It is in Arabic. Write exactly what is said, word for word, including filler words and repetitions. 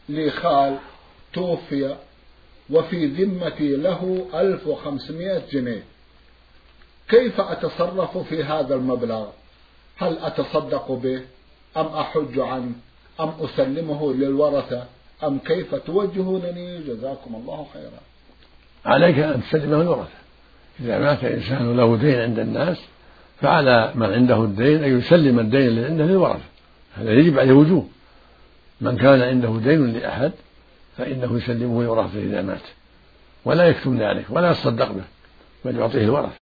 لي خال توفي وفي ذمتي له ألف وخمسمائة جنيه، كيف أتصرف في هذا المبلغ؟ هل أتصدق به أم أحج عنه أم أسلمه للورثة أم كيف توجهونني؟ جزاكم الله خيرا. عليك أن تسلمه الورثة. إذا مات إنسان له دين عند الناس فعلى من عنده الدين أن يسلم الدين اللي عنده للورثة، هذا يجب عليه وجوب. من كان عنده دين لأحد فإنه يسلمه لورثته إذا مات، ولا يكتم ذلك ولا يصدق به، بل يعطيه الورثة.